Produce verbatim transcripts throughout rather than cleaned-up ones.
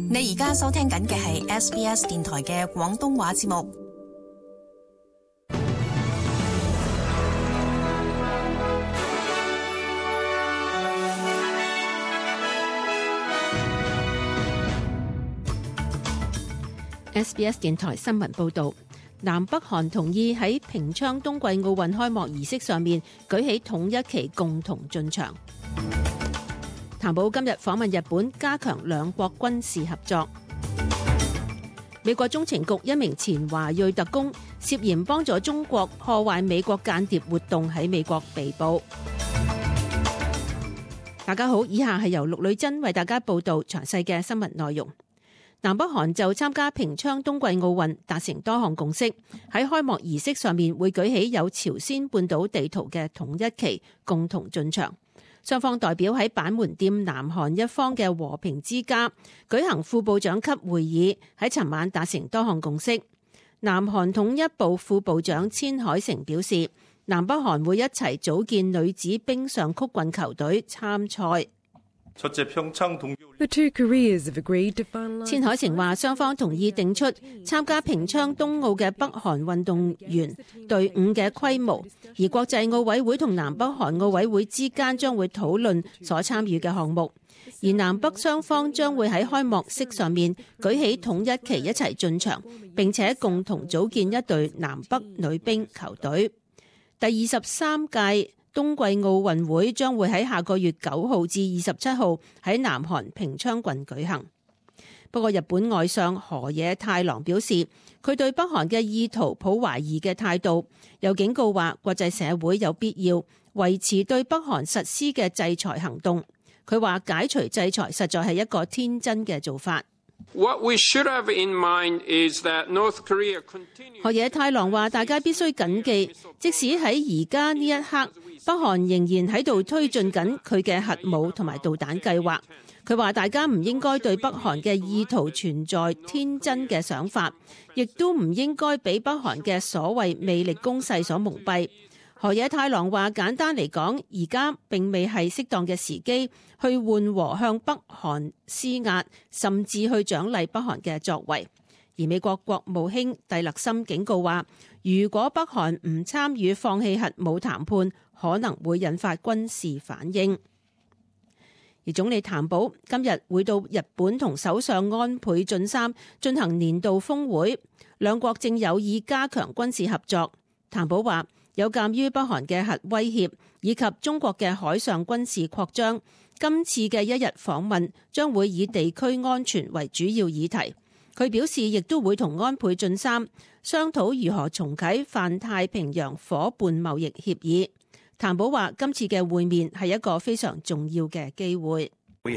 你而家收聽緊嘅係 S B S 電台嘅廣東話節目。 S B S 電台新聞報道，南北韓同意喺平昌冬季奧運開幕儀式上面舉起統一旗，共同進場。譚寶今日訪問日本，加強兩國軍事合作。美國中情局一名前華裔特工涉嫌幫助中國破壞美國間諜活動喺美國被捕。大家好，以下係由陸女珍為大家報道詳細嘅新聞內容。南北韓就參加平昌冬季奧運達成多項共識，喺開幕儀式上面會舉起有朝鮮半島地圖嘅統一旗，共同進場。雙方代表喺板門店南韓一方嘅和平之家舉行副部長級會議，喺尋晚達成多項共識。南韓統一部副部長千海成表示，南北韓會一齊組建女子冰上曲棍球隊參賽。千海成話，雙方同意定出參加平昌冬奧嘅北韓運動員隊伍嘅規模，而國際奧委會同南北韓奧委會之間將會討論所參與嘅項目，而南北雙方將會喺開幕式上面舉起統一旗一齊進場，並且共同組建一隊南北女冰球隊。第二十三屆冬季奧運會將會喺下個月九號至二十七號喺南韓平昌郡舉行。不過日本外相河野太郎表示，佢對北韓嘅意圖抱懷疑嘅態度，又警告話國際社會有必要維持對北韓實施嘅制裁行動。佢話解除制裁實在係一個天真嘅做法。 What we should have in mind is that North Korea continues... 河野太郎話大家必須謹記，即使喺而家呢一刻，北韓仍然喺度推進緊佢嘅核武同埋導彈計劃。佢話大家唔應該對北韓嘅意圖存在天真嘅想法，亦都唔應該俾北韓嘅所謂魅力攻勢所蒙蔽。河野太郎話簡單嚟講，而家並未係適當嘅時機去緩和向北韓施壓，甚至去獎勵北韓嘅作為。而美國國務卿蒂勒森警告話，如果北韓唔參與放棄核武談判，可能會引發軍事反應。而總理譚寶今日會到日本同首相安倍晉三進行年度峰會，兩國正有意加強軍事合作。譚寶話，有鑑於北韓嘅核威脅以及中國嘅海上軍事擴張，今次嘅一日訪問將會以地區安全為主要議題。佢表示，亦都會同安倍晉三商討如何重啟泛太平洋夥伴貿易協議。譚寶話，今次嘅會面係一個非常重要嘅機會。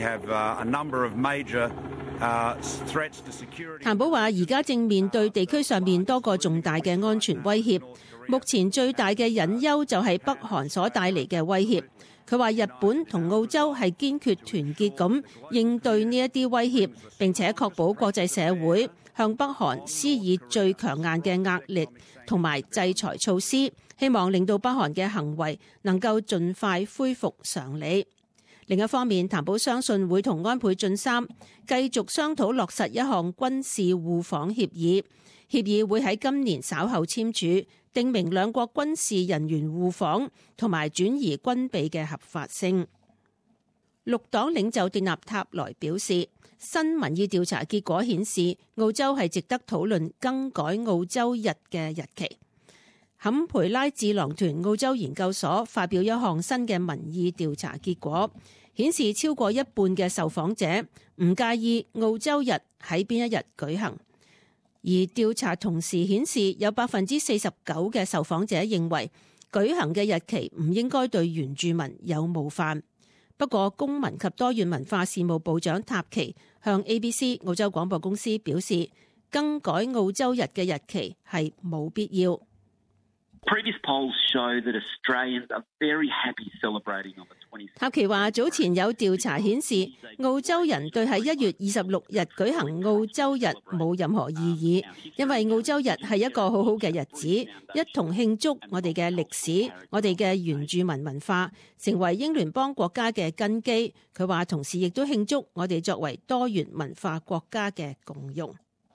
譚寶話，而家正面對地區上面多個重大嘅安全威脅，目前最大嘅隱憂就係北韓所帶嚟嘅威脅。佢話日本同澳洲係堅決團結咁應對呢一啲威脅，並且確保國際社會向北韓施以最強硬嘅壓力同埋制裁措施，希望令到北韓嘅行為能夠盡快恢復常理。另一方面，譚寶相信會同安倍晉三繼續商討落實一項軍事互訪協議，協議會喺今年稍後簽署，定明兩國軍事人員互訪同埋轉移軍備嘅合法性。綠黨領袖迪納塔萊表示，新民意調查結果顯示，澳洲係值得討論更改澳洲日嘅日期。坎培拉智囊團澳洲研究所發表一項新嘅民意調查結果，顯示超過一半嘅受訪者唔介意澳洲日喺邊一日舉行。而調查同時顯示，有百分之四十九嘅受訪者認為舉行嘅日期唔應該對原住民有冒犯。不過，公民及多元文化事務部長塔奇向 A B C 澳洲廣播公司表示，更改澳洲日嘅日期係冇必要。 塔奇話：早前有調查顯示，澳洲人對喺一月二十六日舉行澳洲日冇任何異議，因為澳洲日係一個好好嘅日子，一同慶祝我哋嘅歷史、我哋嘅原住民文化，成為英聯邦國家嘅根基。佢話同時亦都慶祝我哋作為多元文化國家嘅共融。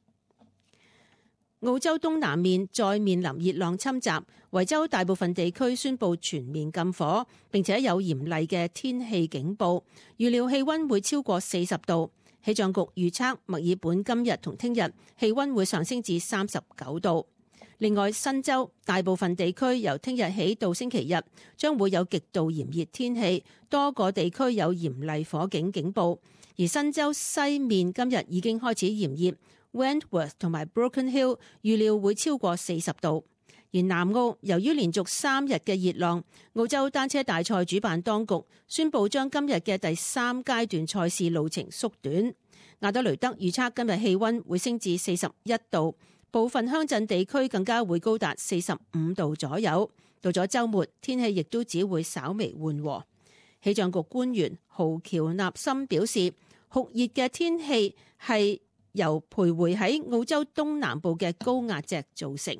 澳洲東南面再面臨熱浪侵襲，維州大部分地區宣布全面禁火，並且有嚴厲嘅天氣警報，預料氣溫會超過四十度。氣象局預測墨爾本今日同聽日氣溫會上升至三十九度。另外，新州大部分地區由聽日起到星期日將會有極度炎熱天氣，多個地區有嚴厲火警警報。而新州西面今日已經開始炎熱。Wentworth 同埋 Broken Hill 預料會超過四十度，而南澳由於連續三日嘅熱浪，澳洲單車大賽主辦當局宣布將今日嘅第三階段賽事路程縮短。亞德雷德預測今日氣溫會升至四十一度，部分鄉鎮地區更加會高達四十五度左右。到咗週末，天氣亦都只會稍微緩和。氣象局官員豪喬納森表示，酷熱嘅天氣係由徘徊喺澳洲東南部嘅高壓脊造成。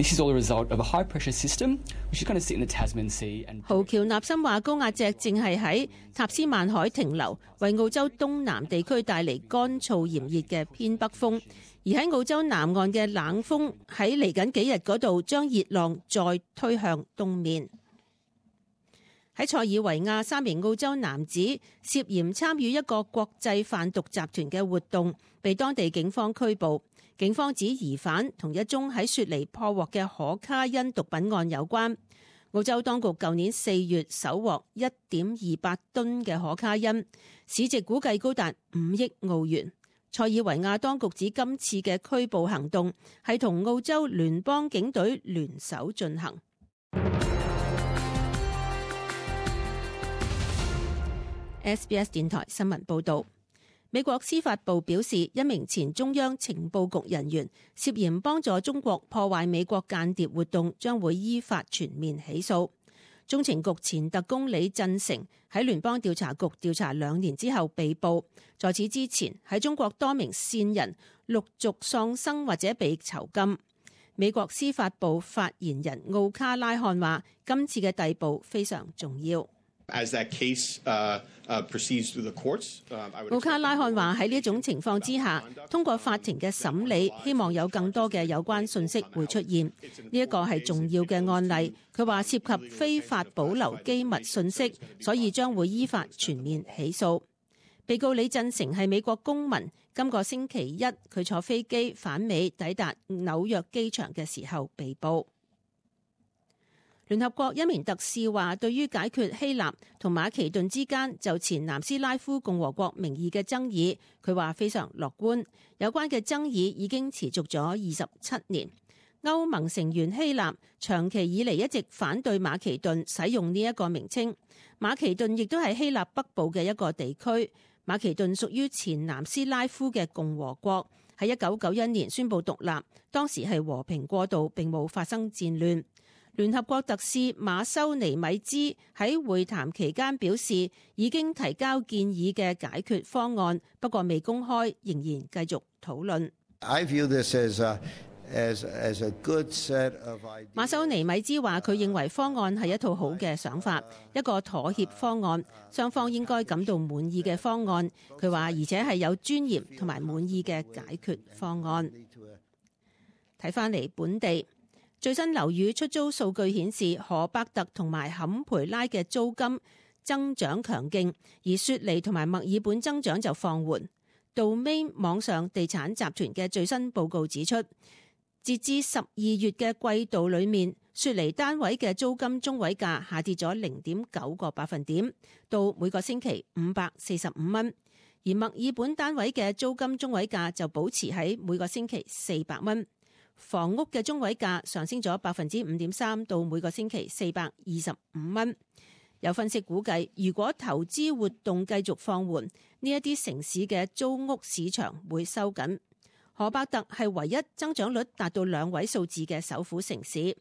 豪喬納森話：高壓脊正係喺塔斯曼海停留，為澳洲東南地區帶嚟乾燥炎熱嘅偏北風。而喺澳洲南岸嘅冷風喺嚟緊幾日嗰度，將熱浪再推向東面。喺塞爾維亞，三名澳洲男子涉嫌參與一個國際販毒集團嘅活動，被當地警方拘捕。警方指疑犯同一宗喺雪梨破獲嘅可卡因毒品案有關。澳洲當局舊年四月搜獲一點二八噸嘅可卡因，市值估計高達五億澳元。塞爾維亞當局指今次嘅拘捕行動係同澳洲聯邦警隊聯手進行。S B S 電台新聞報道，美國司法部表示，一名前中央情報局人員涉嫌幫助中國破壞美國間諜活動，將會依法全面起訴。中情局前特工李振成喺聯邦調查局調查兩年之後被捕，在此之前喺中國多名線人陸續喪生或者被囚禁。美國司法部發言人奧卡拉漢話：今次嘅逮捕非常重要。 As that case, uh, uh, proceeds through the courts, uh, I would 奧卡拉漢話喺呢種情況之下，通過法庭嘅審理，希望有更多嘅有關信息會出現。呢一個係重要嘅案例。佢話涉及非法保留機密信息，所以將會依法全面起訴。被告李振成係美國公民，今個星期一佢坐飛機返美，抵達紐約機場嘅時候被捕。聯合國一名特使話，對於解決希臘同馬其頓之間就前南斯拉夫共和國名義嘅爭議，佢話非常樂觀。有關嘅爭議已經持續咗二十七年。歐盟成員希臘長期以嚟一直反對馬其頓使用呢一個名稱。馬其頓亦都係希臘北部嘅一個地區。馬其頓屬於前南斯拉夫嘅共和國，喺一九九一年宣布獨立，當時係和平過渡，並冇發生戰亂。聯合國特使馬修尼米茲喺會談期間表示，已經提交建議嘅解決方案，不過未公開，仍然繼續討論。 I view this as a, as, as a good set of ideas. 馬修尼米茲話：佢認為方案係一套好嘅想法，一個妥協方案，雙方應該感到滿意嘅方案。佢話，而且係有尊嚴同埋滿意嘅解決方案。睇返嚟本地。最新樓宇出租數據顯示，荷伯特同埋坎培拉嘅租金增長強勁，而雪梨同埋墨爾本增長就放緩。Domain 網上地產集團嘅最新報告指出，截至十二月嘅季度裏面，雪梨單位嘅租金中位價下跌咗零點九個百分點，到每個星期五百四十五蚊；而墨爾本單位嘅租金中位價就保持喺每個星期四百蚊。房屋嘅中位價上升咗百分之五點三，到每個星期四百二十五蚊。有分析估計，如果投資活動繼續放緩，呢一啲城市嘅租屋市場會收緊。荷伯特係唯一增長率達到兩位數字嘅首府城市，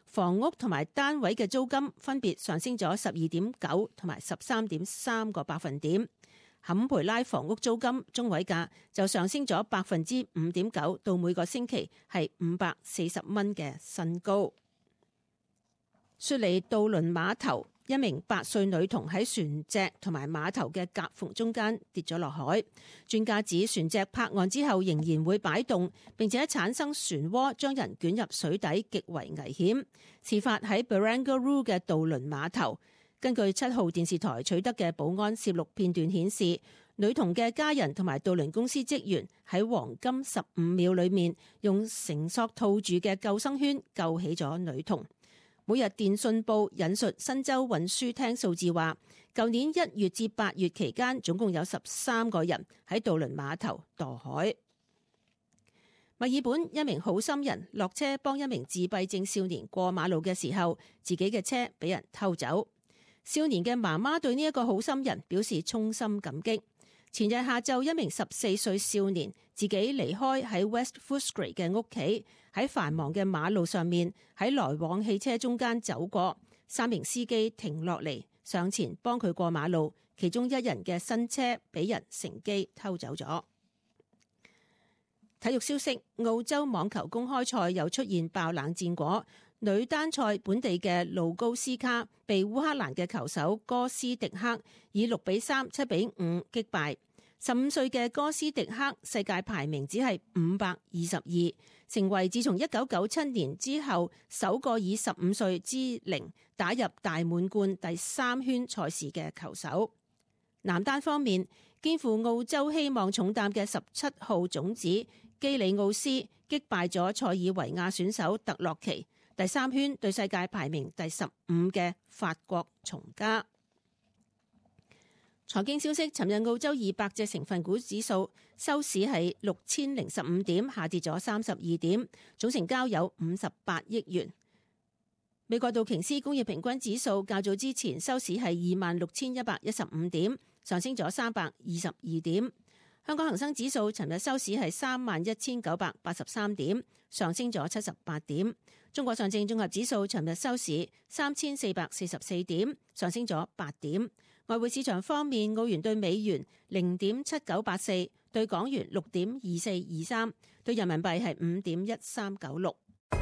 房屋同埋單位嘅租金分別上升咗十二點九同埋十三點三個百分點。坎培拉房屋租金中位價就上升咗百分之五點九，到每個星期係五百四十蚊嘅新高。雪梨渡輪碼頭，一名八歲女童喺船隻同埋碼頭嘅夾縫中間跌咗落海。專家指船隻泊岸之後仍然會擺動，並且產生漩渦，將人捲入水底，極為危險。事發喺 Barangaroo 嘅渡輪碼頭。根據七號電視台取得嘅保安攝錄片段顯示，女童嘅家人同埋渡輪公司職員喺黃金十五秒裏面，用繩索套住嘅救生圈救起咗女童。每日電訊報引述新州運輸廳數字話，舊年一月至八月期間，總共有十三個人喺渡輪碼頭墮海。墨爾本一名好心人落車幫一名自閉症少年過馬路嘅時候，自己嘅車俾人偷走。少年嘅媽媽對呢一個好心人表示衷心感激。前日下晝，一名十四歲少年自己離開喺 West Footscray 嘅屋企，喺繁忙嘅馬路上面喺來往汽車中間走過，三名司機停落嚟上前幫佢過馬路，其中一人嘅新車俾人乘機偷走咗。體育消息：澳洲網球公開賽又出現爆冷戰果。女單賽本地嘅路高斯卡被烏克蘭嘅球手哥斯迪克以六比三、七比五擊敗。十五歲嘅哥斯迪克世界排名只係五百二十二，成為自從一九九七年之後首個以十五歲之齡打入大滿貫第三圈賽事嘅球手。男單方面，肩負澳洲希望重擔嘅十七號種子基里奧斯擊敗咗塞爾維亞選手特洛奇，第三圈對世界排名第十五嘅法國從家。財經消息：尋日澳洲二百隻成分股指數收市係六千零十五點，下跌咗三十二點，總成交有五十八億元。美國道瓊斯工業平均指數較早之前收市係二萬六千一百一十五點，上升咗三百二十二點。香港恒生指數尋日收市係三萬一千九百八十三點，上升咗七十八點。中國上證綜合指數尋日收市三千四百四十四點，上升咗八點。外匯市場方面，澳元對美元零點七九八四，對港元六點二四二三，對人民幣係五點一三九六。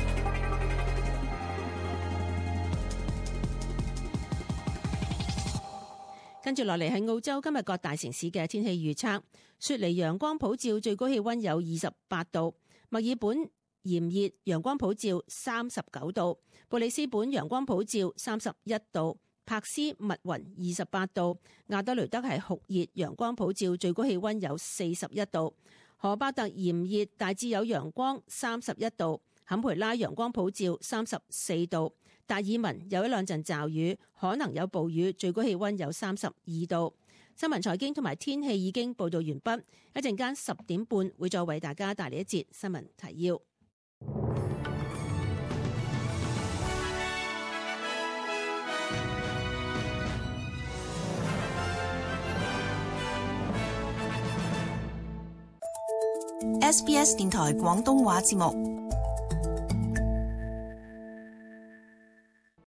跟住落嚟係澳洲今日各大城市嘅天氣預測：雪梨陽光普照，最高氣溫有二十八度；墨爾本炎熱，陽光普照，三十九度；布里斯本陽光普照，三十一度；柏斯密雲，二十八度；亞德雷德係酷熱，陽光普照，最高氣溫有四十一度；荷巴特炎熱，大致有陽光，三十一度；坎培拉陽光普照，三十四度。達爾文有一兩陣驟雨，可能有暴雨，最高氣溫有三十二度。新聞財經同埋天氣已經報道完畢，一陣間十點半會再為大家帶嚟一節新聞提要。 S B S 電台廣東話節目。